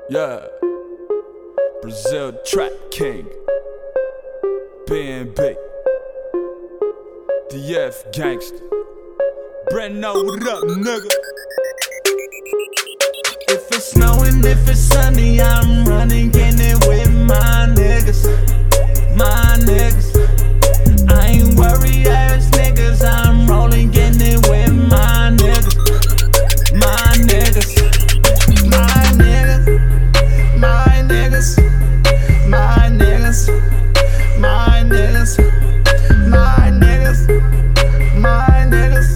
Yeah, Brazil Trap King, BNB, DF Gangster, Breno, what up, nigga? If it's snowing, if it's sunny, I'm running in it with my niggas, my niggas. I ain't worried ass niggas, I'm rolling in it with my niggas, my niggas, my niggas, my niggas, my niggas, my niggas, my niggas, my niggas,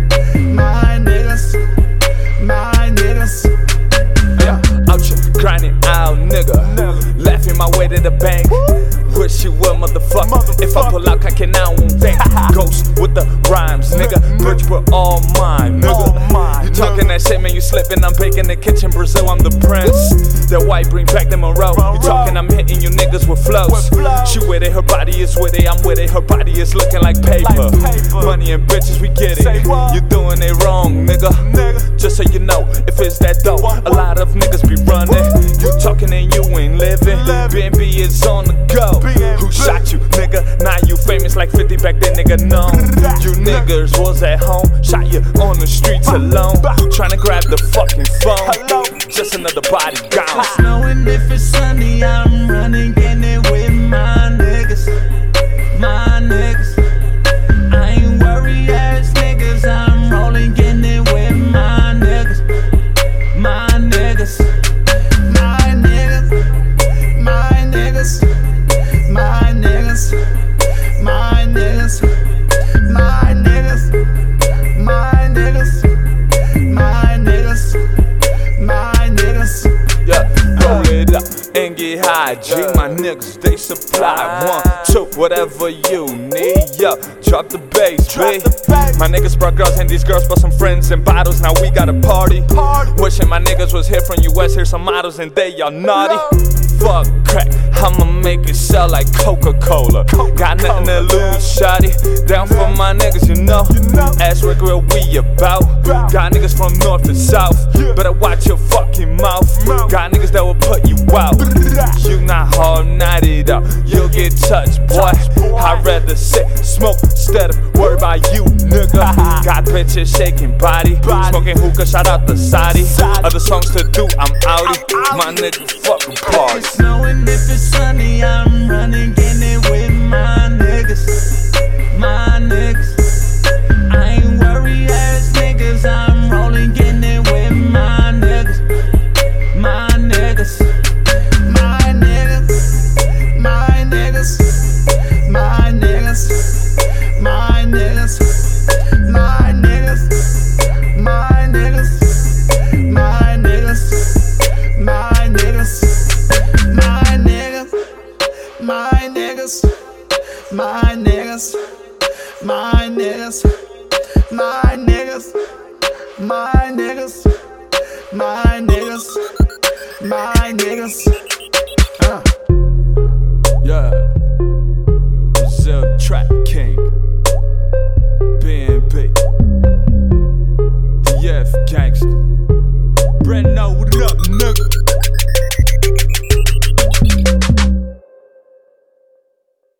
my niggas, my niggas. Yeah, I'm just grinding out, nigga. Laughing my way to the bank. Wish you would, motherfucker. If I pull out, I can now won't think. Ghost with the rhymes, nigga. Bridge were all mine, nigga. You talking that shit, man, you slipping. I'm baking the kitchen, Brazil, I'm the prince. That white bring back the Monroe. You talking, I'm hitting you niggas with flows. She with it, her body is with it. I'm with it, her body is looking like paper. Money and bitches, we get it. You doing it wrong, nigga. Just so you know, if it's that dope, a lot of niggas be running. You talking and you ain't living. BNB is on the go. Who shot you, nigga? Now you famous like 50 back then, nigga, no. You niggas was at home, shot you on the streets alone. Tryna grab the fucking phone, just another body gone. If it's snowing, if it's sunny, I'm running in it with my niggas, my niggas. I ain't worried ass niggas, I'm rolling in it with my niggas, my niggas, my niggas, my niggas, my niggas, my niggas, my niggas, my niggas, my niggas, my niggas. Yeah, roll it up and get high, G. My niggas, they supply 1, 2, whatever you need. Yeah, drop the bass, B. My niggas brought girls and these girls brought some friends and bottles. Now we got a party. Wishing my niggas was here from US. Here's some models and they all naughty. Fuck crack, I'ma make it sell like Coca-Cola. Got nothing to lose, shawty. Down for my niggas, you know. Ask Rick where we about. Got niggas from north to south. Better watch your fucking mouth. Got niggas that will put you out. You not hard nighted out, you'll get touched, boy. I'd rather sit, smoke, instead of worry about you, nigga. Got bitches shaking body, smoking hookah, shout out the Saudi. Other songs to do, I'm outie. My nigga fucking party. If it's snowing, if it's sunny, I'm running in it with my niggas, my niggas. I ain't worried ass niggas, I'm rolling in it with my niggas, my niggas, my niggas, my niggas, my niggas, my niggas, my niggas, my niggas, my niggas, my niggas. My niggas, my niggas, my niggas, my niggas, my niggas, my niggas, my niggas. Yeah, Brazil Trap King.